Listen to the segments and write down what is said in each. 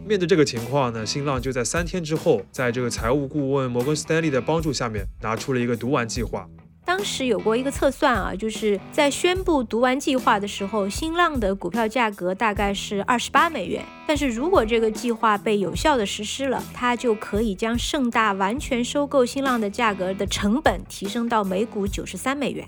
面对这个情况呢，新浪就在3天之后，在这个财务顾问摩根斯丹利的帮助下面，拿出了一个读完计划。 当时有过一个测算啊，就是在宣布读完计划的时候，新浪的股票价格大概是$28，但是如果这个计划被有效的实施了，它就可以将盛大完全收购新浪的价格的成本提升到每股$93。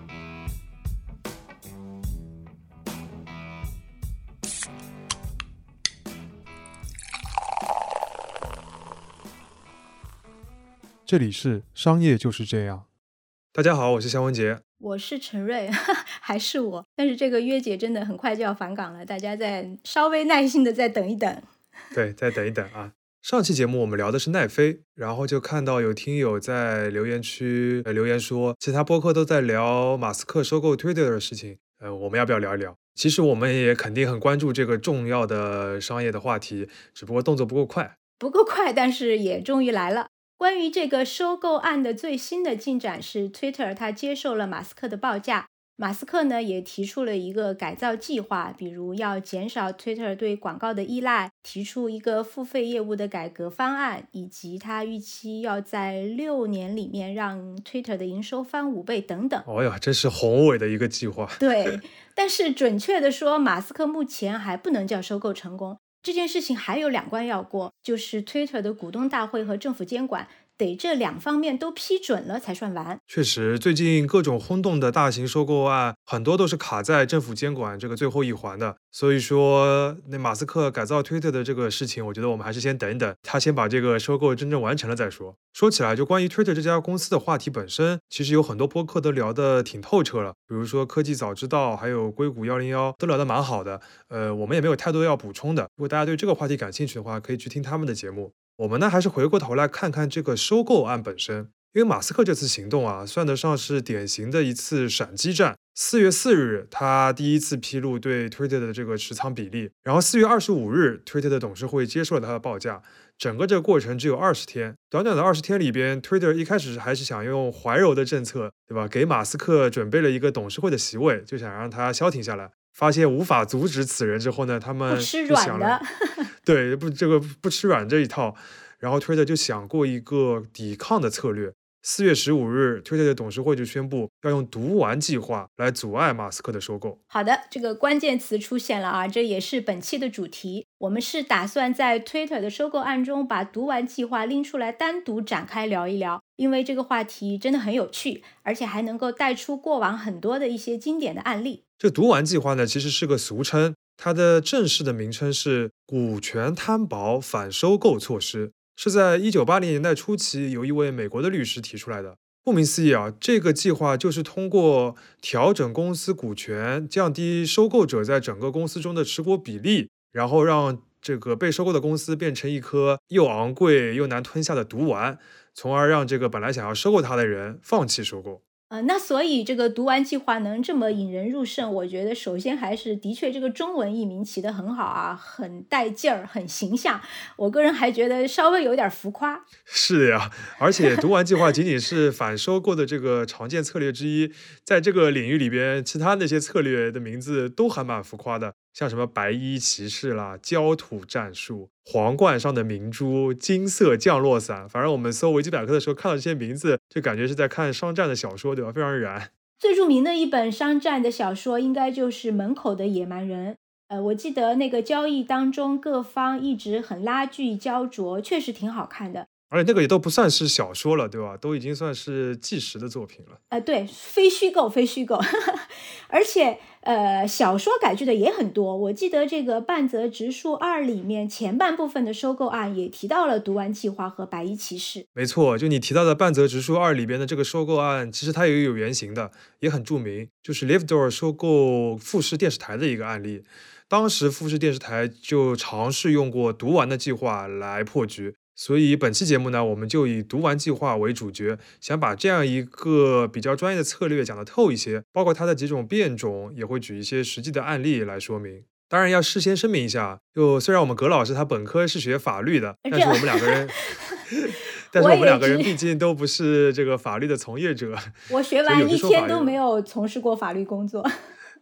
这里是商业就是这样。大家好，我是肖文杰， 我是陈瑞，还是我，但是这个约姐真的很快就要返岗了，大家再稍微耐心的再等一等。 对，再等一等啊。上期节目我们聊的是奈飞，然后就看到有听友在留言区留言说，其他播客都在聊马斯克收购 Twitter 的事情，我们要不要聊一聊？其实我们也肯定很关注这个重要的商业的话题，只不过动作不够快， 但是也终于来了。关于这个收购案的最新的进展是 Twitter 它接受了马斯克的报价，马斯克呢也提出了一个改造计划，比如要减少 Twitter 对广告的依赖，提出一个付费业务的改革方案，以及他预期要在6年里面让 Twitter 的营收翻5倍等等。 哦呀，真是宏伟的一个计划。 对，但是准确的说，马斯克目前还不能叫收购成功。这件事情还有2关要过，就是 Twitter 的股东大会和政府监管，得这2方面都批准了才算完。 确实，最近各种轰动的大型收购案，很多都是卡在政府监管这个最后一环的。所以说，那马斯克改造推特的这个事情，我觉得我们还是先等一等，他先把这个收购真正完成了再说。说起来，就关于推特这家公司的话题本身，其实有很多播客都聊得挺透彻了，比如说科技早知道，还有硅谷101都聊得蛮好的。我们也没有太多要补充的。如果大家对这个话题感兴趣的话，可以去听他们的节目。我们呢，还是回过头来看看这个收购案本身。因为马斯克这次行动啊，算得上是典型的一次闪击战。4月4日，他第一次披露对 Twitter 的这个持仓比例，然后4月25日 ，Twitter 的董事会接受了他的报价。整个这个过程只有20天，短短的20天里边 ，Twitter 一开始还是想用怀柔的政策，对吧？给马斯克准备了一个董事会的席位，就想让他消停下来。发现无法阻止此人之后呢，他们不吃软的， 对，不吃软这一套。然后 Twitter 就想过一个抵抗的策略。4月15日 Twitter 的董事会就宣布要用读完计划来阻碍马斯克的收购。 好的，这个关键词出现了啊，这也是本期的主题。我们是打算在 Twitter 的收购案中把读完计划拎出来单独展开聊一聊，因为这个话题真的很有趣，而且还能够带出过往很多的一些经典的案例。 这读完计划呢，其实是个俗称，它的正式的名称是股权摊薄反收购措施，是在1980年代初期由一位美国的律师提出来的。顾名思义啊，这个计划就是通过调整公司股权，降低收购者在整个公司中的持股比例，然后让这个被收购的公司变成一颗又昂贵又难吞下的毒丸，从而让这个本来想要收购它的人放弃收购。 那所以这个读完计划能这么引人入胜，我觉得首先还是的确这个中文译名起得很好啊，很带劲儿，很形象。我个人还觉得稍微有点浮夸。 是的呀，而且读完计划仅仅是反收购的这个常见策略之一，在这个领域里边，其他那些策略的名字都还蛮浮夸的，像什么白衣骑士啦、焦土战术、皇冠上的明珠、金色降落伞，反正我们搜维基百科的时候看到这些名字，就感觉是在看商战的小说，对吧？非常燃。 最著名的一本商战的小说应该就是《门口的野蛮人》。我记得那个交易当中各方一直很拉锯焦灼，确实挺好看的。 而且那个也都不算是小说了，对吧？都已经算是纪实的作品了。 对，非虚构。而且小说改剧的也很多。我记得这个半泽直树2里面前半部分的收购案也提到了读完计划和白衣骑士。 没错，就你提到的半泽直树2里边的这个收购案，其实它也有原型的，也很著名，就是 Livedor 收购富士电视台的一个案例。当时富士电视台就尝试用过读完的计划来破局。所以本期节目呢，我们就以读完计划为主角，想把这样一个比较专业的策略讲得透一些，包括它的几种变种，也会举一些实际的案例来说明。当然要事先声明一下，就虽然我们葛老师他本科是学法律的，但是我们两个人毕竟都不是这个法律的从业者。 我学完1天都没有从事过法律工作。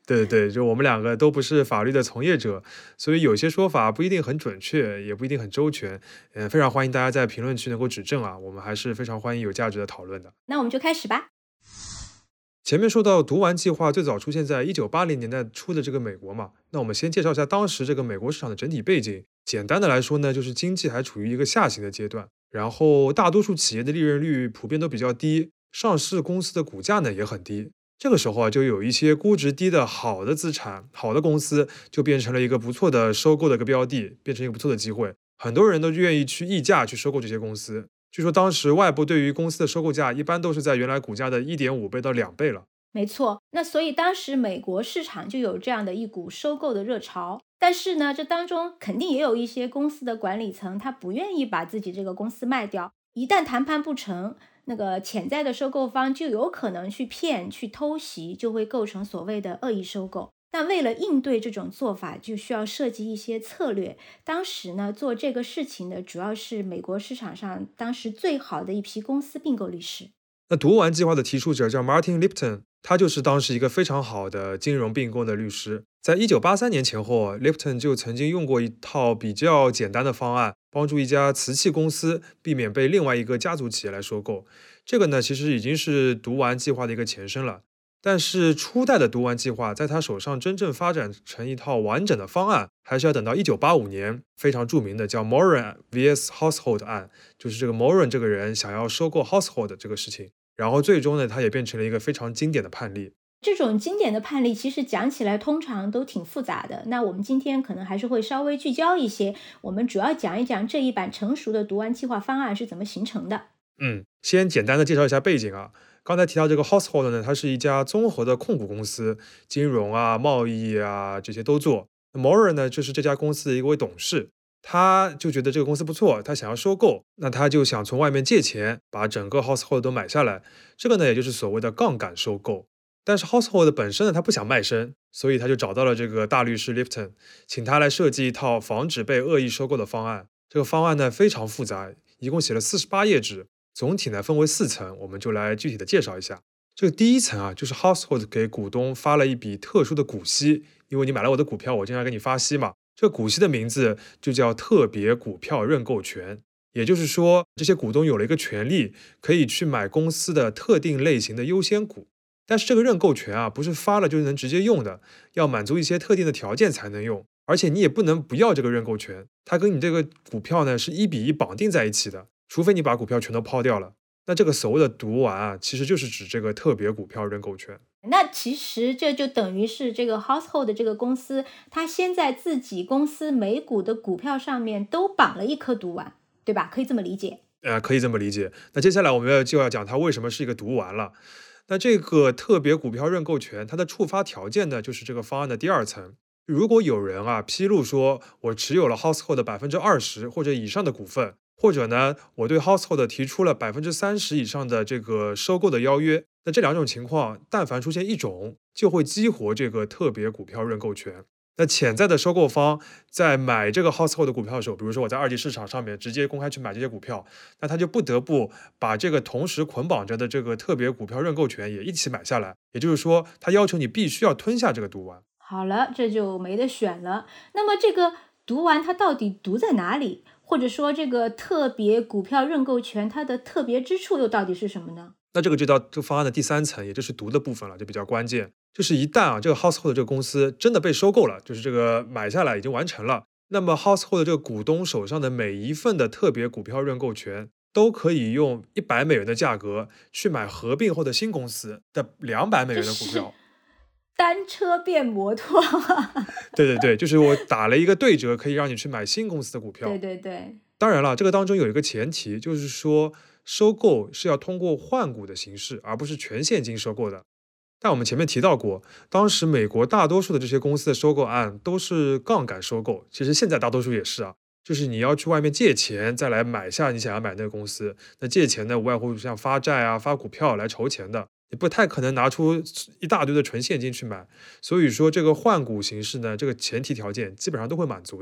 对对对，就我们两个都不是法律的从业者，所以有些说法不一定很准确，也不一定很周全。非常欢迎大家在评论区能够指正啊，我们还是非常欢迎有价值的讨论的。 那我们就开始吧。 前面说到毒丸计划最早出现在1980年代初的这个美国嘛，那我们先介绍一下当时这个美国市场的整体背景。简单的来说呢，就是经济还处于一个下行的阶段，然后大多数企业的利润率普遍都比较低，上市公司的股价呢也很低。这个时候啊，就有一些估值低的好的资产、好的公司，就变成了一个不错的收购的一个标的，变成一个不错的机会。很多人都愿意去溢价去收购这些公司。据说当时外部对于公司的收购价一般都是在原来股价的1.5倍到2倍了。 没错，那所以当时美国市场就有这样的一股收购的热潮，但是呢，这当中肯定也有一些公司的管理层，他不愿意把自己这个公司卖掉，一旦谈判不成，那个潜在的收购方就有可能去骗、去偷袭，就会构成所谓的恶意收购。但为了应对这种做法，就需要设计一些策略。当时呢，做这个事情的主要是美国市场上当时最好的一批公司并购律师。 那毒丸计划的提出者叫 Martin Lipton，他就是当时一个非常好的金融并购的律师。在1983年前后，Lipton 就曾经用过一套比较简单的方案，帮助一家瓷器公司避免被另外一个家族企业来收购。这个呢，其实已经是毒丸计划的一个前身了。但是初代的毒丸计划在他手上真正发展成一套完整的方案，还是要等到1985年，非常著名的叫 Moran vs Household 案，就是这个 Moran 这个人想要收购 Household 这个事情。然后最终呢，它也变成了一个非常经典的判例。 这种经典的判例其实讲起来通常都挺复杂的，那我们今天可能还是会稍微聚焦一些，我们主要讲一讲这一版成熟的毒丸计划方案是怎么形成的。 先简单的介绍一下背景啊。刚才提到这个 Household 呢，它是一家综合的控股公司，金融啊、贸易啊这些都做。Moran 呢，就是这家公司的一位董事，他就觉得这个公司不错，他想要收购，那他就想从外面借钱把整个 Household 都买下来。这个呢，也就是所谓的杠杆收购。但是 Household 本身呢，他不想卖身，所以他就找到了这个大律师 Lipton，请他来设计一套防止被恶意收购的方案。这个方案呢非常复杂，一共写了48页纸。总体呢分为4层，我们就来具体的介绍一下。这个第一层啊，就是 Household 给股东发了一笔特殊的股息，因为你买了我的股票，我经常给你发息嘛。这个股息的名字就叫特别股票认购权，也就是说，这些股东有了一个权利，可以去买公司的特定类型的优先股。但是这个认购权啊，不是发了就能直接用的，要满足一些特定的条件才能用，而且你也不能不要这个认购权，它跟你这个股票呢是1:1绑定在一起的。除非你把股票全都抛掉了，那这个所谓的毒丸啊，其实就是指这个特别股票认购权。 那其实这就等于是这个 Household 这个公司，它先在自己公司每股的股票上面都绑了一颗毒丸，对吧？可以这么理解。 可以这么理解。那接下来我们就要讲它为什么是一个毒丸了。那这个特别股票认购权，它的触发条件呢，就是这个方案的第2层。如果有人啊披露说我持有了 Household 的20%或者以上的股份，或者呢，我对 Household 提出了30%以上的这个收购的邀约，那这2种情况，但凡出现一种，就会激活这个特别股票认购权。那潜在的收购方在买这个 Household 的股票的时候，比如说我在2级市场上面直接公开去买这些股票，那他就不得不把这个同时捆绑着的这个特别股票认购权也一起买下来。也就是说，他要求你必须要吞下这个毒丸。 好了，这就没得选了。那么这个毒丸它到底毒在哪里？或者说这个特别股票认购权它的特别之处又到底是什么呢？ 那这个就到这个方案的第3层，也就是毒的部分了，就比较关键。就是一旦啊这个 Household 这个公司真的被收购了，就是这个买下来已经完成了，那么 Household 这个股东手上的每一份的特别股票认购权，都可以用$100的价格去买合并后的新公司的$200的股票。 单车变摩托。 对对对，就是我打了一个对折，可以让你去买新公司的股票。 对对对。 当然了，这个当中有一个前提，就是说收购是要通过换股的形式，而不是全现金收购的。但我们前面提到过，当时美国大多数的这些公司的收购案都是杠杆收购，其实现在大多数也是啊，就是你要去外面借钱再来买下你想要买那个公司。那借钱呢，无外乎像发债啊、发股票来筹钱的，你不太可能拿出一大堆的纯现金去买。所以说这个换股形式呢，这个前提条件基本上都会满足的。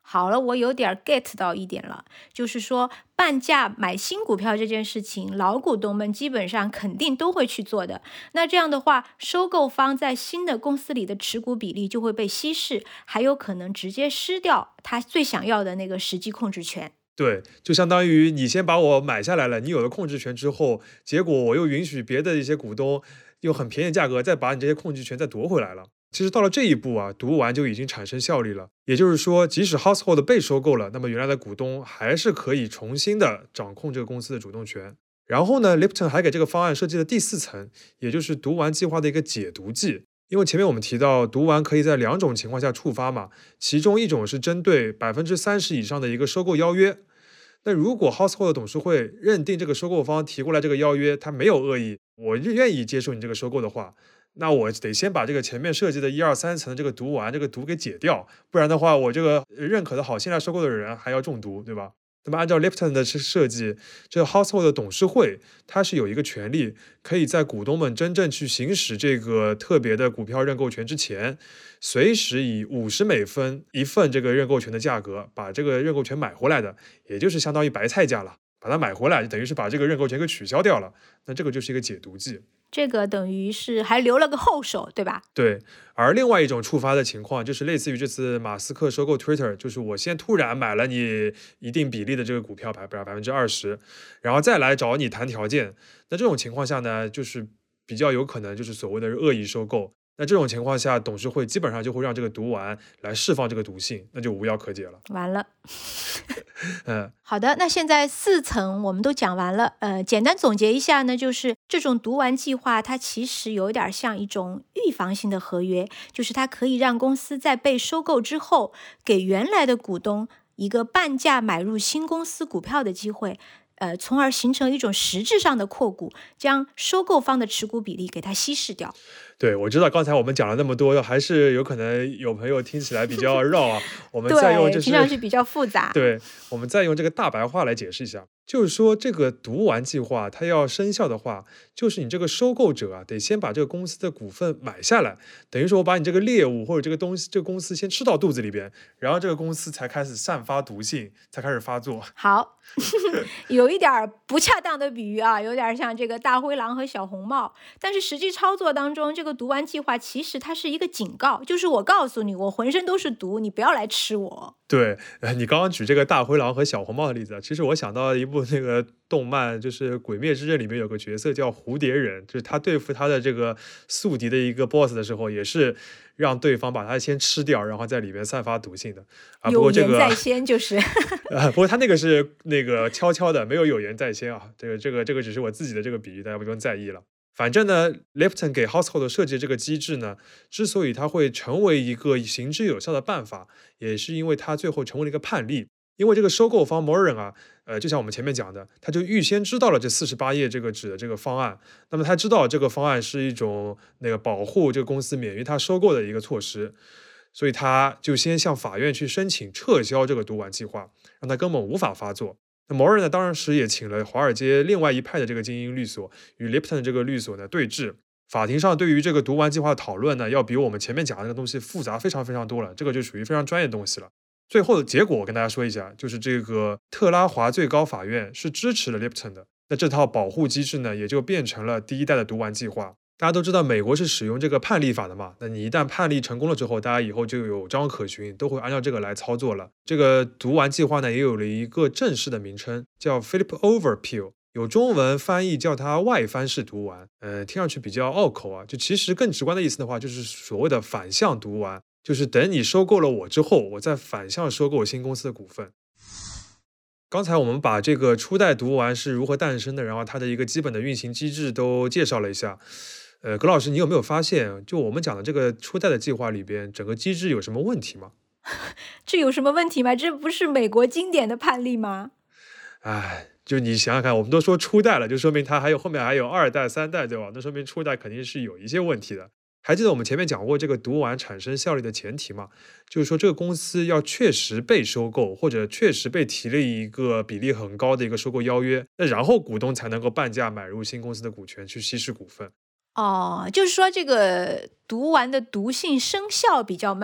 好了，我有点 get 到一点了，就是说半价买新股票这件事情，老股东们基本上肯定都会去做的。那这样的话，收购方在新的公司里的持股比例就会被稀释，还有可能直接失掉他最想要的那个实际控制权。 对，就相当于你先把我买下来了，你有了控制权之后，结果我又允许别的一些股东用很便宜的价格再把你这些控制权再夺回来了。其实到了这一步啊，读完就已经产生效力了。也就是说，即使 Household 被收购了，那么原来的股东还是可以重新的掌控这个公司的主动权。然后呢，Lipton 还给这个方案设计了第4层，也就是读完计划的一个解读剂。因为前面我们提到，读完可以在2种情况下触发嘛，其中一种是针对30%以上的一个收购邀约。那如果 Household 董事会认定这个收购方提过来这个邀约，他没有恶意，我愿意接受你这个收购的话，那我得先把这个前面设计的1、2、3层的这个读完，这个毒给解掉，不然的话，我这个认可的好信赖收购的人还要中毒，对吧？那么按照 Lipton 的设计，这个 Household 的董事会它是有一个权利，可以在股东们真正去行使这个特别的股票认购权之前，随时以50美分一份这个认购权的价格把这个认购权买回来的，也就是相当于白菜价了，把它买回来就等于是把这个认购权给取消掉了，那这个就是一个解毒剂。 这个等于是还留了个后手，对吧？ 对，而另外一种触发的情况就是类似于这次马斯克收购 Twitter， 就是我先突然买了你一定比例的这个股票20%，然后再来找你谈条件。那这种情况下呢，就是比较有可能就是所谓的恶意收购。那这种情况下，董事会基本上就会让这个毒丸来释放这个毒性，那就无药可解了。 完了。好的，那现在4层我们都讲完了。简单总结一下呢，就是这种读完计划，它其实有点像一种预防性的合约，就是它可以让公司在被收购之后，给原来的股东一个半价买入新公司股票的机会。从而形成一种实质上的扩股，将收购方的持股比例给它稀释掉。 对，我知道刚才我们讲了那么多，还是有可能有朋友听起来比较绕啊。我们再用听上去比较复杂。 对，我们再用这个大白话来解释一下，就是说这个读完计划它要生效的话，就是你这个收购者啊，得先把这个公司的股份买下来，等于说我把你这个猎物或者这个东西，这个公司先吃到肚子里边，然后这个公司才开始散发毒性，才开始发作。 好。有一点不恰当的比喻啊，有点像这个大灰狼和小红帽，但是实际操作当中，这个读完计划其实它是一个警告，就是我告诉你，我浑身都是毒，你不要来吃我。 对，你刚刚举这个大灰狼和小红帽的例子，其实我想到一部那个动漫，就是《鬼灭之刃》里面有个角色叫蝴蝶忍，就是他对付他的这个宿敌的一个 boss 的时候，也是让对方把他先吃掉，然后在里面散发毒性的。不过这个有言在先就是不过他那个是那个悄悄的，没有言在先啊。这个只是我自己的这个比喻，大家不用在意了。反正呢 Lipton 给 Household 设计这个机制呢，之所以它会成为一个行之有效的办法，也是因为它最后成为了一个判例。因为这个收购方 Moran 啊，就像我们前面讲的，他就预先知道了这48页这个纸的这个方案，那么他知道这个方案是一种那个保护这个公司免于他收购的一个措施，所以他就先向法院去申请撤销这个读完计划，让他根本无法发作。那摩尔呢，当时也请了华尔街另外一派的这个精英律所与 Lipton 这个律所呢对峙。法庭上对于这个读完计划的讨论呢，要比我们前面讲的那个东西复杂非常非常多了，这个就属于非常专业的东西了。最后的结果我跟大家说一下，就是这个特拉华最高法院是支持了 Lipton 的，那这套保护机制呢，也就变成了第一代的读完计划。大家都知道美国是使用这个判例法的嘛，那你一旦判例成功了之后，大家以后就有章可循，都会按照这个来操作了。这个读完计划呢，也有了一个正式的名称，叫 Flip Over Appeal， 有中文翻译叫它外翻式读完。听上去比较拗口啊，就其实更直观的意思的话，就是所谓的反向读完，就是等你收购了我之后，我再反向收购新公司的股份。刚才我们把这个初代读完是如何诞生的，然后它的一个基本的运行机制都介绍了一下。葛老师，你有没有发现，就我们讲的这个初代的计划里边，整个机制有什么问题吗？ 这有什么问题吗？这不是美国经典的判例吗？ 就你想想看，我们都说初代了，就说明它后面还有2代、3代，对吧？那说明初代肯定是有一些问题的。还记得我们前面讲过这个读完产生效力的前提吗？就是说这个公司要确实被收购，或者确实被提了一个比例很高的一个收购邀约，那然后股东才能够半价买入新公司的股权去稀释股份。 就是说这个读完的毒性生效比较慢，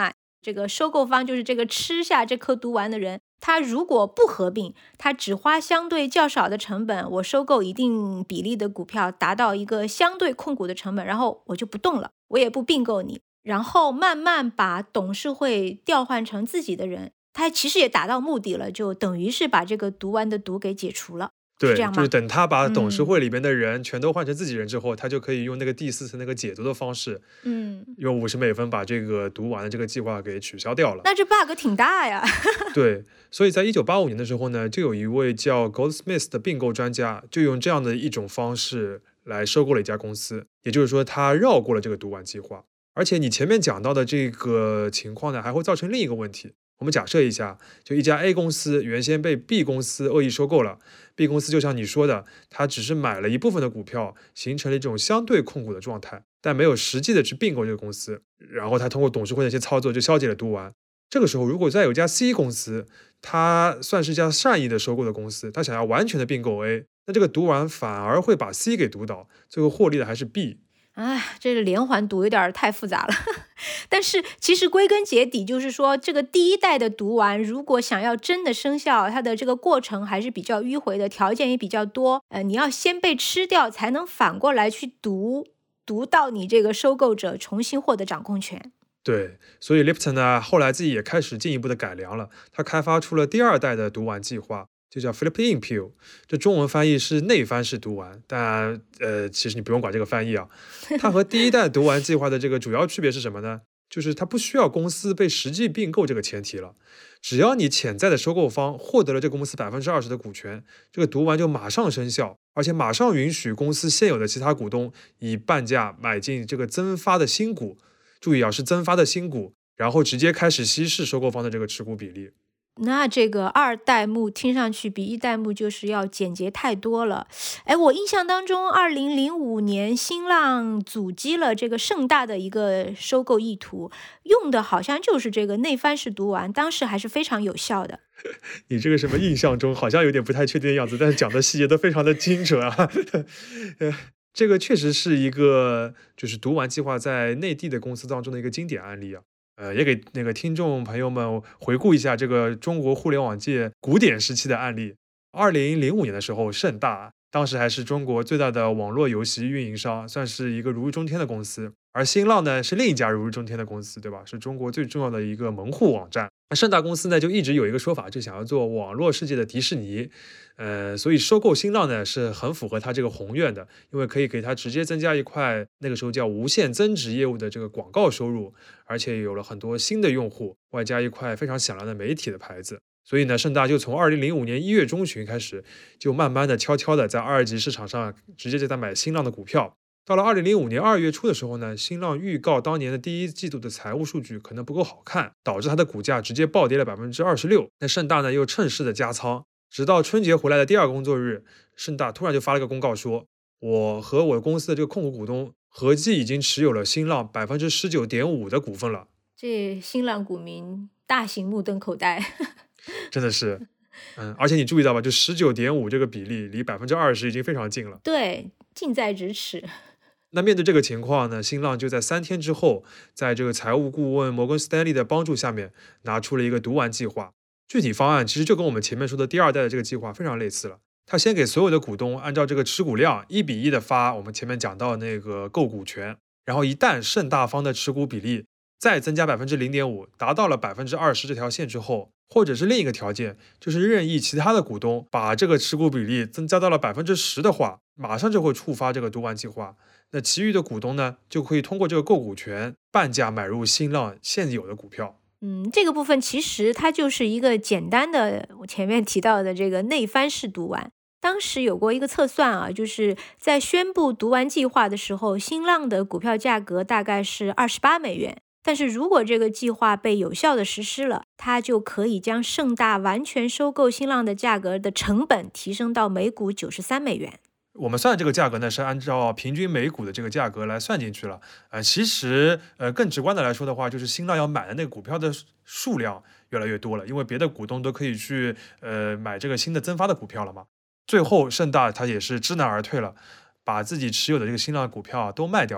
这个收购方就是这个吃下这颗毒丸的人，他如果不合并，他只花相对较少的成本，我收购一定比例的股票，达到一个相对控股的成本，然后我就不动了，我也不并购你，然后慢慢把董事会调换成自己的人，他其实也达到目的了，就等于是把这个毒丸的毒给解除了。 对， 是这样吗？ 就是等他把董事会里边的人全都换成自己人之后，他就可以用那个第4层那个解毒的方式，用50美分把这个毒丸的这个计划给取消掉了。 那这 bug 挺大呀。 对，所以在1985年的时候呢，就有一位叫 Goldsmith 的并购专家，就用这样的一种方式来收购了一家公司，也就是说他绕过了这个毒丸计划。而且你前面讲到的这个情况呢，还会造成另一个问题。我们假设一下，就一家 A 公司原先被 B 公司恶意收购了， B 公司就像你说的，它只是买了一部分的股票，形成了一种相对控股的状态，但没有实际的去并购这个公司，然后它通过董事会的一些操作就消解了毒丸。这个时候如果再有一家 C 公司，它算是一家善意的收购的公司，它想要完全的并购 A， 那这个毒丸反而会把 C 给毒倒，最后获利的还是 B。 这个连环毒有点太复杂了。但是其实归根结底就是说，这个第一代的毒丸如果想要真的生效，它的这个过程还是比较迂回的，条件也比较多。你要先被吃掉，才能反过来去毒到你这个收购者重新获得掌控权。 对，所以 Lipton 呢后来自己也开始进一步的改良了，他开发出了第2代的毒丸计划，就叫 Flip-in Pill， 这中文翻译是内翻式毒丸，但其实你不用管这个翻译啊。它和第1代毒丸计划的这个主要区别是什么呢？就是它不需要公司被实际并购这个前提了，只要你潜在的收购方获得了这个公司20%的股权，这个毒丸就马上生效，而且马上允许公司现有的其他股东以半价买进这个增发的新股，注意啊，是增发的新股，然后直接开始稀释收购方的这个持股比例。 那这个2代目听上去比1代目就是要简洁太多了。我印象当中2005年新浪阻击了这个盛大的一个收购意图，用的好像就是这个内翻式毒丸，当时还是非常有效的。 你这个什么印象中好像有点不太确定的样子，但是讲的细节都非常的精准啊。这个确实是一个就是毒丸计划在内地的公司当中的一个经典案例啊。也给那个听众朋友们回顾一下这个中国互联网界古典时期的案例。2005年的时候，盛大当时还是中国最大的网络游戏运营商，算是一个如日中天的公司。而新浪呢是另一家如日中天的公司，对吧？是中国最重要的一个门户网站。盛大公司呢就一直有一个说法，就想要做网络世界的迪士尼。所以收购新浪呢是很符合他这个宏愿的，因为可以给他直接增加一块那个时候叫无限增值业务的这个广告收入，而且有了很多新的用户，外加一块非常响亮的媒体的牌子。所以呢，盛大就从2005年1月中旬开始，就慢慢的悄悄的在2级市场上直接就在买新浪的股票。到了2005年2月初的时候呢，新浪预告当年的第1季度的财务数据可能不够好看，导致它的股价直接暴跌了26%。那盛大呢又趁势的加仓，直到春节回来的第2个工作日，盛大突然就发了个公告说，我和我公司的这个控股股东合计已经持有了新浪19.5%的股份了。 这新浪股民大型目瞪口呆。 真的是。而且你注意到吧，就19.5%这个比例离20%已经非常近了。 对，近在咫尺。 那面对这个情况呢，新浪就在3天之后，在这个财务顾问摩根斯丹利的帮助下面，拿出了一个毒丸计划。具体方案其实就跟我们前面说的第2代的这个计划非常类似了。他先给所有的股东按照这个持股量1:1的发我们前面讲到的那个购股权，然后一旦盛大方的持股比例再增加0.5%，达到了20%这条线之后，或者是另一个条件，就是任意其他的股东把这个持股比例增加到了10%的话，马上就会触发这个毒丸计划。那其余的股东呢，就可以通过这个购股权半价买入新浪现有的股票。 这个部分其实它就是一个简单的我前面提到的这个内翻式毒丸。当时有过一个测算啊，就是在宣布毒丸计划的时候，新浪的股票价格大概是28美元。但是如果这个计划被有效的实施了，它就可以将盛大完全收购新浪的价格的成本提升到每股93美元。 我们算这个价格呢，是按照平均每股的这个价格来算进去了。其实更直观的来说的话，就是新浪要买的那个股票的数量越来越多了，因为别的股东都可以去买这个新的增发的股票了嘛。最后盛大它也是知难而退了，把自己持有的这个新浪股票都卖掉了。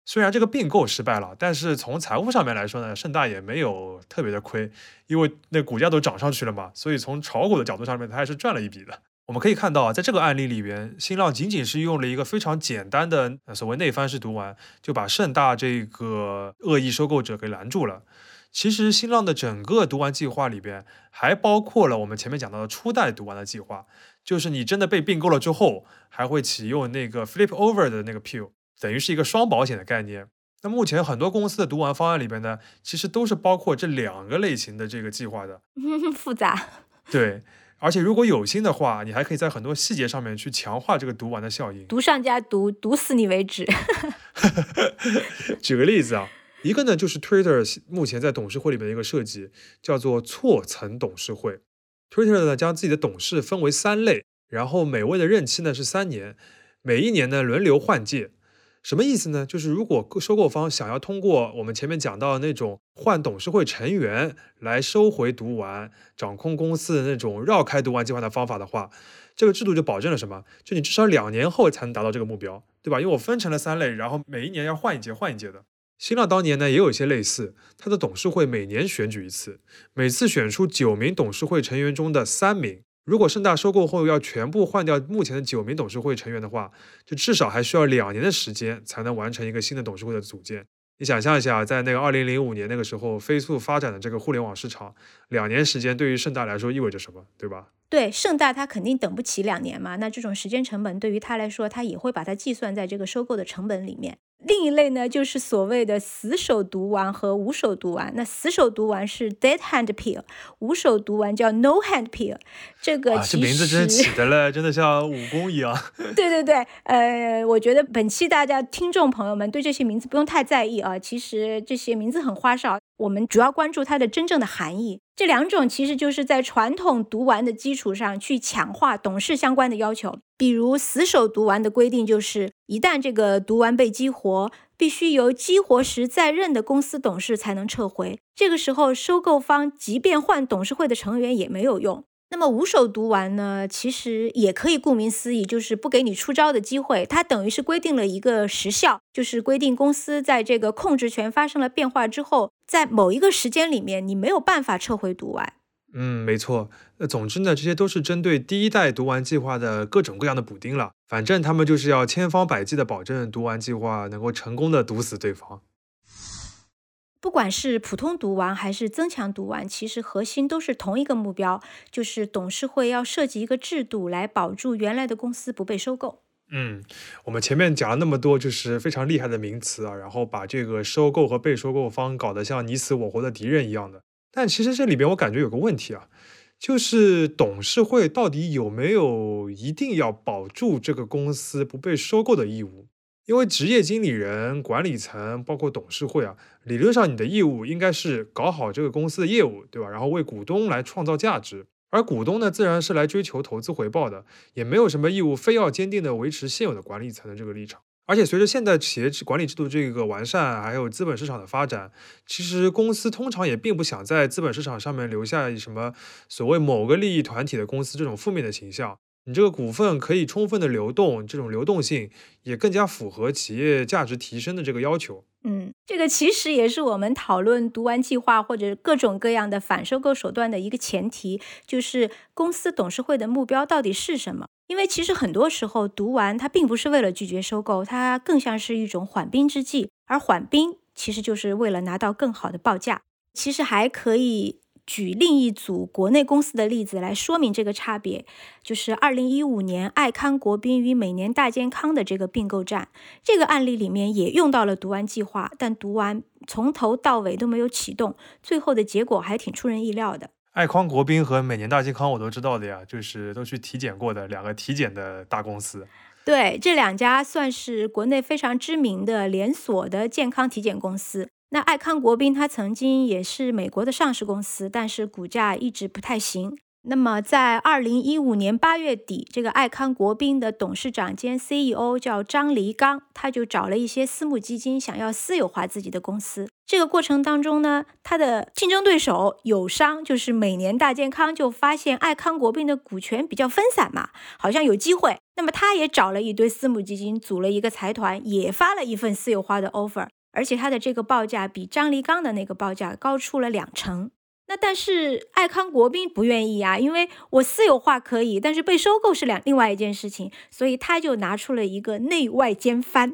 虽然这个并购失败了，但是从财务上面来说呢，盛大也没有特别的亏，因为那股价都涨上去了嘛，所以从炒股的角度上面，它还是赚了一笔的。我们可以看到啊，在这个案例里边，新浪仅仅是用了一个非常简单的所谓内翻式读完，就把盛大这个恶意收购者给拦住了。其实新浪的整个读完计划里边，还包括了我们前面讲到的初代读完的计划，就是你真的被并购了之后，还会启用那个 flip over 的那个 P， 等于是一个双保险的概念。那目前很多公司的读完方案里边呢，其实都是包括这两个类型的这个计划的。 复杂。 对。而且如果有心的话，你还可以在很多细节上面去强化这个读完的效应， 读上加读，读死你为止。 举个例子啊，一个呢就是 Twitter 目前在董事会里面的一个设计，叫做错层董事会。Twitter 呢将自己的董事分为3类，然后每位的任期呢是3年，每一年呢轮流换届。什么意思呢？就是如果收购方想要通过我们前面讲到的那种换董事会成员来收回读完、掌控公司的那种绕开读完计划的方法的话，这个制度就保证了什么？就你至少2年后才能达到这个目标，对吧？因为我分成了3类，然后每一年要换一届的。新浪当年呢也有一些类似，它的董事会每年选举一次，每次选出9名董事会成员中的3名。如果盛大收购后要全部换掉目前的9名董事会成员的话，就至少还需要2年的时间才能完成一个新的董事会的组建。你想象一下，在那个2005年那个时候飞速发展的这个互联网市场，2年时间对于盛大来说意味着什么，对吧？ 对，盛大他肯定等不起2年嘛，那这种时间成本对于他来说，他也会把它计算在这个收购的成本里面。另一类呢，就是所谓的死守读完和无手读完。那死守读完是 dead hand peel， 无手读完叫 no hand peel。这个其实， 这名字真起的了，真的像武功一样。 对对对，我觉得本期大家听众朋友们对这些名字不用太在意啊，其实这些名字很花哨，我们主要关注它的真正的含义。这2种其实就是在传统读完的基础上去强化董事相关的要求。比如死守读完的规定就是，一旦这个读完被激活，必须由激活时在任的公司董事才能撤回。这个时候收购方即便换董事会的成员也没有用。那么无手读完呢，其实也可以顾名思义，就是不给你出招的机会。它等于是规定了一个时效，就是规定公司在这个控制权发生了变化之后，在某一个时间里面你没有办法撤回读完。 没错。总之呢，这些都是针对第一代读完计划的各种各样的补丁了。反正他们就是要千方百计的保证读完计划能够成功的毒死对方。 不管是普通读完还是增强读完，其实核心都是同一个目标，就是董事会要设计一个制度来保住原来的公司不被收购。 我们前面讲了那么多就是非常厉害的名词啊，然后把这个收购和被收购方搞得像你死我活的敌人一样的。但其实这里边我感觉有个问题啊，就是董事会到底有没有一定要保住这个公司不被收购的义务？因为职业经理人、管理层包括董事会啊，理论上你的义务应该是搞好这个公司的业务，对吧？然后为股东来创造价值。而股东呢，自然是来追求投资回报的，也没有什么义务非要坚定的维持现有的管理层的这个立场。而且随着现代企业管理制度这个完善，还有资本市场的发展，其实公司通常也并不想在资本市场上面留下什么所谓某个利益团体的公司这种负面的形象。你这个股份可以充分的流动，这种流动性也更加符合企业价值提升的这个要求。 这个其实也是我们讨论读完计划或者各种各样的反收购手段的一个前提，就是公司董事会的目标到底是什么？因为其实很多时候读完它并不是为了拒绝收购，它更像是一种缓兵之计，而缓兵其实就是为了拿到更好的报价。其实还可以举另一组国内公司的例子来说明这个差别，就是2015年爱康国宾与每年大健康的这个并购战。这个案例里面也用到了读完计划，但读完从头到尾都没有启动，最后的结果还挺出人意料的。 爱康国宾和每年大健康我都知道的呀，就是都去体检过的2个体检的大公司。 对，这2家算是国内非常知名的连锁的健康体检公司。那爱康国宾它曾经也是美国的上市公司，但是股价一直不太行。那么在2015年8月底，这个爱康国宾的董事长兼 CEO 叫张黎刚，他就找了一些私募基金，想要私有化自己的公司。这个过程当中呢，他的竞争对手友商就是每年大健康就发现爱康国宾的股权比较分散嘛，好像有机会， 那么他也找了一堆私募基金，组了一个财团，也发了一份私有化的 offer， 而且他的这个报价比张立刚的那个报价高出了20%。那但是爱康国宾不愿意啊，因为我私有化可以，但是被收购是另外一件事情，所以他就拿出了一个内外兼翻。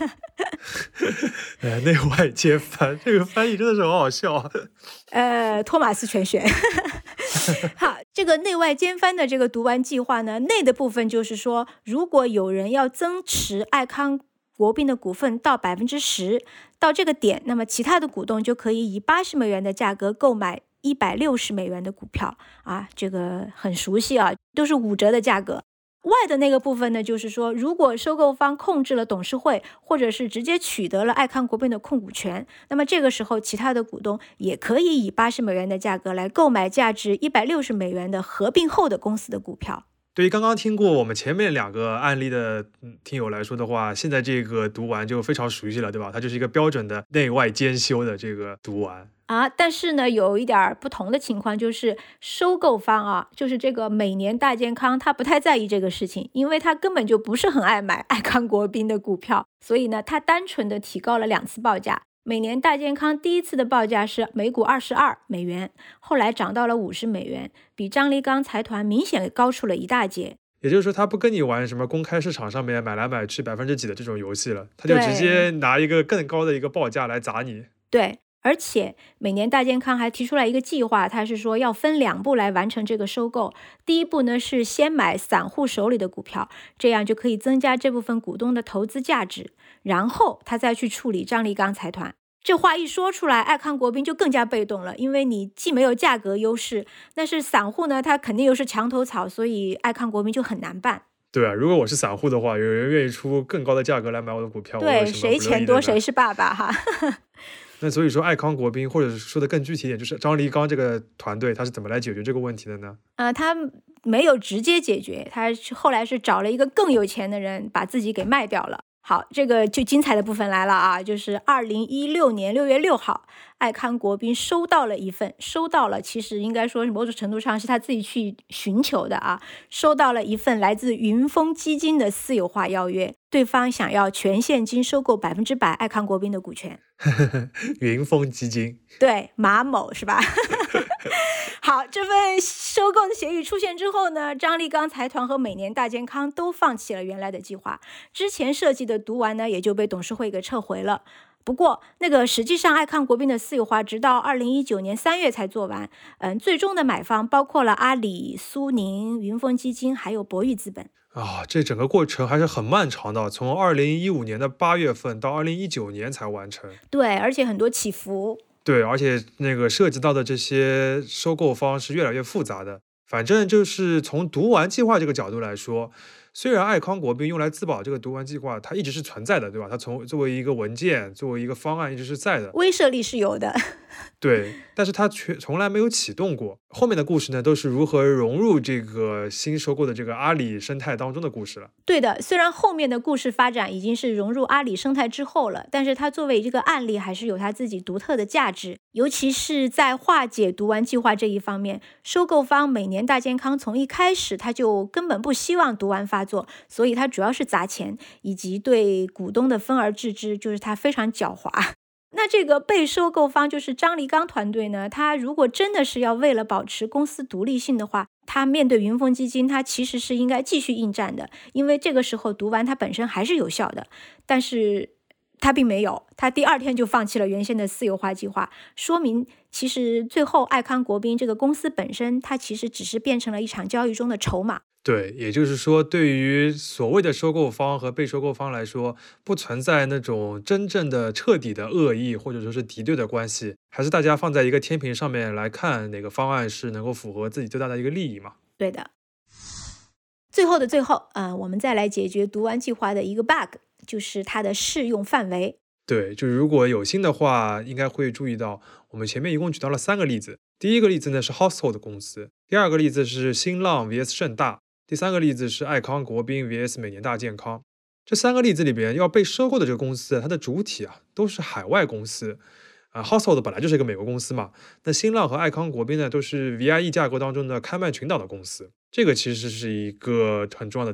内外兼翻，这个翻译真的是很好笑啊。 托马斯全选。好，这个内外兼翻的这个读完计划呢，内的部分就是说，如果有人要增持爱康国宾的股份到10%，到这个点，那么其他的股东就可以以80美元的价格购买160美元的股票啊，这个很熟悉啊，都是5折的价格。外的那个部分呢，就是说，如果收购方控制了董事会，或者是直接取得了爱康国宾的控股权，那么这个时候其他的股东也可以以80美元的价格来购买价值160美元的合并后的公司的股票。 对于刚刚听过我们前面2个案例的听友来说的话，现在这个读完就非常熟悉了，对吧？它就是一个标准的内外兼修的这个读完。 但是呢，有一点不同的情况，就是收购方啊，就是这个每年大健康，他不太在意这个事情，因为他根本就不是很爱买爱康国宾的股票，所以呢，他单纯的提高了2次报价。每年大健康第一次的报价是每股22美元，后来涨到了50美元，比张立刚财团明显高出了一大截。 也就是说，他不跟你玩什么公开市场上面买来买去几%的这种游戏了，他就直接拿一个更高的一个报价来砸你。 对，而且每年大健康还提出来一个计划，他是说要分2步来完成这个收购。第一步呢是先买散户手里的股票，这样就可以增加这部分股东的投资价值，然后他再去处理张立刚财团。这话一说出来，爱康国宾就更加被动了，因为你既没有价格优势，但是散户呢，他肯定又是墙头草，所以爱康国宾就很难办。 对啊，如果我是散户的话，有人愿意出更高的价格来买我的股票， 对，谁钱多谁是爸爸哈。 那所以说，爱康国宾，或者是说的更具体一点，就是张立刚这个团队，他是怎么来解决这个问题的呢？ 他没有直接解决，他后来是找了一个更有钱的人，把自己给卖掉了。好，这个就精彩的部分来了啊，就是2016年6月6号，爱康国宾收到了，其实应该说某种程度上是他自己去寻求的啊，收到了一份来自云峰基金的私有化邀约，对方想要全现金收购100%爱康国宾的股权。 云峰基金， 对，马某是吧？好，这份收购的协议出现之后呢，张立刚财团和每年大健康都放弃了原来的计划，之前设计的读完呢也就被董事会给撤回了。不过那个实际上爱康国宾的私有化直到2019年3月才做完，最终的买方包括了阿里、苏宁、云峰基金还有博裕资本。 这整个过程还是很漫长的，从2015年的8月份到2019年才完成。 对，而且很多起伏。 对，而且那个涉及到的这些收购方是越来越复杂的。反正就是从读完计划这个角度来说，虽然爱康国宾用来自保这个读完计划它一直是存在的，对吧？它作为一个文件，作为一个方案一直是在的， 威慑力是有的。 对，但是它从来没有启动过。后面的故事呢，都是如何融入这个新收购的这个阿里生态当中的故事了。 对的，虽然后面的故事发展已经是融入阿里生态之后了，但是它作为这个案例还是有它自己独特的价值，尤其是在化解读完计划这一方面，收购方每年大健康从一开始他就根本不希望读完发作，所以他主要是砸钱，以及对股东的分而治之，就是他非常狡猾。那这个被收购方就是张立刚团队呢，他如果真的是要为了保持公司独立性的话，他面对云峰基金，他其实是应该继续应战的，因为这个时候读完它本身还是有效的，但是他并没有，他第2天就放弃了原先的私有化计划，说明其实最后爱康国宾这个公司本身，它其实只是变成了一场交易中的筹码。 对，也就是说，对于所谓的收购方和被收购方来说，不存在那种真正的彻底的恶意或者说是敌对的关系，还是大家放在一个天平上面来看哪个方案是能够符合自己最大的一个利益嘛。 对的。最后的最后，我们再来解决读完计划的一个 bug， 就是它的适用范围。 对，就如果有心的话，应该会注意到，我们前面一共举到了3个例子。第一个例子呢是 Household 公司，第2个例子是新浪 vs 盛大，第3个例子是爱康国宾 vs 每年大健康。这3个例子里边，要被收购的这个公司，它的主体都是海外公司。Household 本来就是一个美国公司嘛，那新浪和爱康国宾呢，都是 VIE 架构当中的开曼群岛的公司。这个其实是一个很重要的点。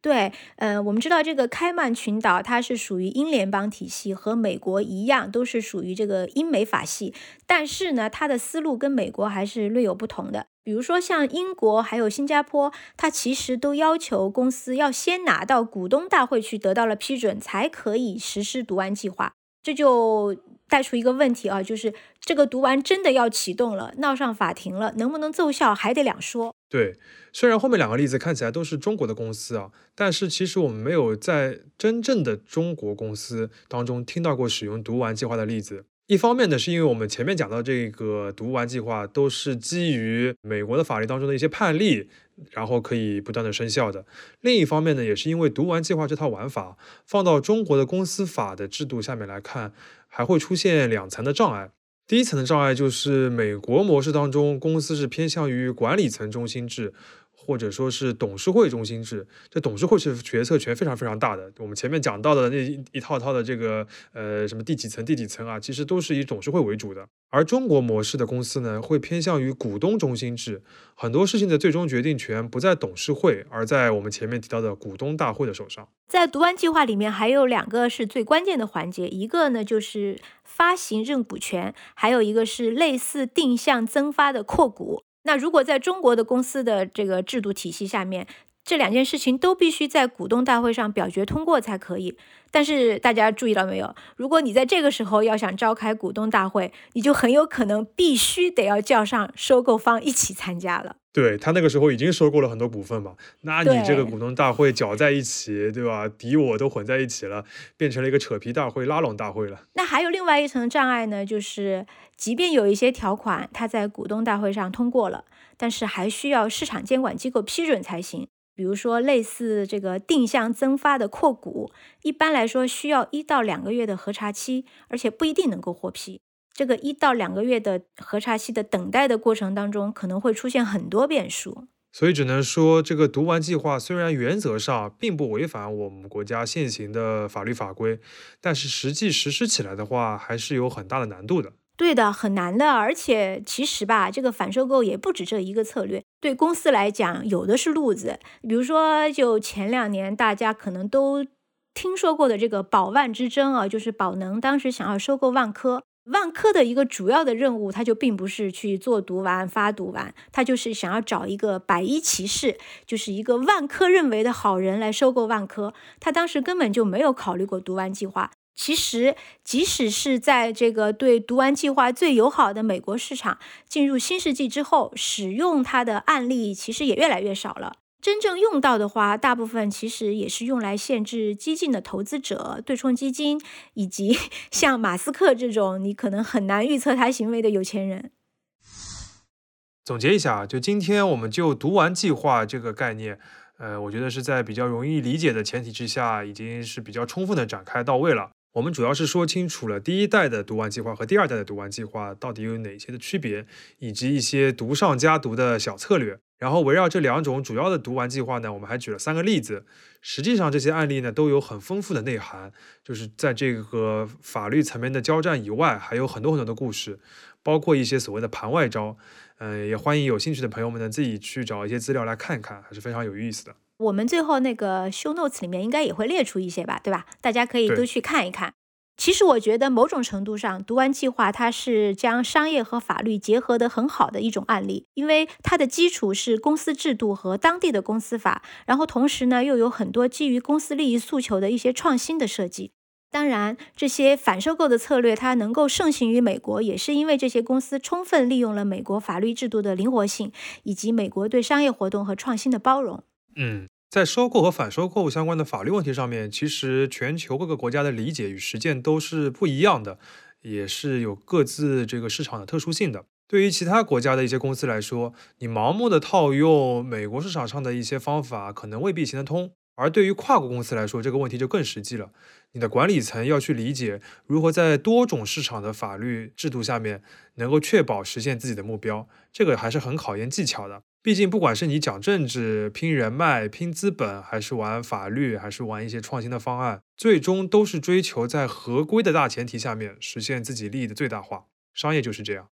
对，我们知道这个开曼群岛它是属于英联邦体系，和美国一样，都是属于这个英美法系。但是呢，它的思路跟美国还是略有不同的。比如说像英国还有新加坡，它其实都要求公司要先拿到股东大会去得到了批准，才可以实施毒丸计划。这就带出一个问题啊，就是这个毒丸真的要启动了，闹上法庭了，能不能奏效还得两说。 对，虽然后面两个例子看起来都是中国的公司啊，但是其实我们没有在真正的中国公司当中听到过使用毒丸计划的例子。一方面呢，是因为我们前面讲到这个毒丸计划都是基于美国的法律当中的一些判例，然后可以不断的生效的。另一方面呢，也是因为毒丸计划这套玩法放到中国的公司法的制度下面来看，还会出现两层的障碍。第一层的障碍就是美国模式当中，公司是偏向于管理层中心制，或者说是董事会中心制。这董事会是决策权非常非常大的。我们前面讲到的那一套套的这个什么第几层第几层啊，其实都是以董事会为主的。而中国模式的公司呢，会偏向于股东中心制，很多事情的最终决定权不在董事会，而在我们前面提到的股东大会的手上。 在毒丸计划里面还有两个是最关键的环节，一个呢就是发行认股权，还有一个是类似定向增发的扩股。那如果在中国的公司的这个制度体系下面，这两件事情都必须在股东大会上表决通过才可以。但是大家注意到没有，如果你在这个时候要想召开股东大会，你就很有可能必须得要叫上收购方一起参加了。 对，他那个时候已经收购了很多股份嘛，那你这个股东大会搅在一起，对吧？敌我都混在一起了，变成了一个扯皮大会、拉拢大会了。 那还有另外一层障碍呢，就是即便有一些条款它在股东大会上通过了，但是还需要市场监管机构批准才行。比如说类似这个定向增发的扩股，一般来说需要1到2个月的核查期，而且不一定能够获批。这个1到2个月的核查期的等待的过程当中，可能会出现很多变数。 所以只能说，这个毒丸计划虽然原则上并不违反我们国家现行的法律法规，但是实际实施起来的话，还是有很大的难度的。 对的，很难的，而且其实吧，这个反收购也不止这一个策略，对公司来讲，有的是路子。比如说，就前2年大家可能都听说过的这个宝万之争啊，就是宝能当时想要收购万科。万科的一个主要的任务，它就并不是去做毒丸、发毒丸，它就是想要找一个白衣骑士，就是一个万科认为的好人来收购万科。他当时根本就没有考虑过毒丸计划。其实，即使是在这个对毒丸计划最友好的美国市场进入新世纪之后，使用它的案例其实也越来越少了。真正用到的话，大部分其实也是用来限制激进的投资者、对冲基金，以及像马斯克这种你可能很难预测他行为的有钱人。 总结一下，就今天我们就毒丸计划这个概念，我觉得是在比较容易理解的前提之下，已经是比较充分的展开到位了。我们主要是说清楚了第一代的毒丸计划和第2代的毒丸计划到底有哪些的区别，以及一些毒上加毒的小策略。然后围绕这2种主要的毒丸计划呢，我们还举了3个例子。实际上这些案例呢都有很丰富的内涵，就是在这个法律层面的交战以外，还有很多很多的故事，包括一些所谓的盘外招。也欢迎有兴趣的朋友们呢自己去找一些资料来看看，还是非常有意思的。 我们最后那个 show notes 里面应该也会列出一些吧，对吧？大家可以都去看一看。其实我觉得某种程度上，毒丸计划它是将商业和法律结合得很好的一种案例，因为它的基础是公司制度和当地的公司法，然后同时呢又有很多基于公司利益诉求的一些创新的设计。当然，这些反收购的策略它能够盛行于美国，也是因为这些公司充分利用了美国法律制度的灵活性，以及美国对商业活动和创新的包容。 在收购和反收购相关的法律问题上面，其实全球各个国家的理解与实践都是不一样的，也是有各自这个市场的特殊性的。对于其他国家的一些公司来说，你盲目的套用美国市场上的一些方法，可能未必行得通。而对于跨国公司来说，这个问题就更实际了。你的管理层要去理解如何在多种市场的法律制度下面，能够确保实现自己的目标，这个还是很考验技巧的。毕竟不管是你讲政治、拼人脉、拼资本，还是玩法律，还是玩一些创新的方案，最终都是追求在合规的大前提下面，实现自己利益的最大化。商业就是这样。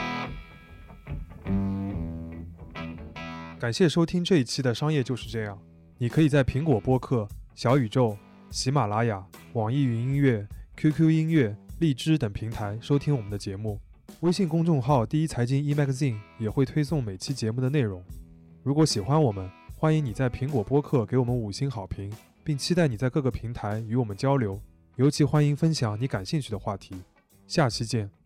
感谢收听这一期的商业就是这样。 你可以在苹果播客、小宇宙、喜马拉雅、网易云音乐、QQ 音乐、荔枝等平台收听我们的节目。微信公众号第一财经 eMagazine 也会推送每期节目的内容。如果喜欢我们，欢迎你在苹果播客给我们5星好评，并期待你在各个平台与我们交流，尤其欢迎分享你感兴趣的话题。下期见。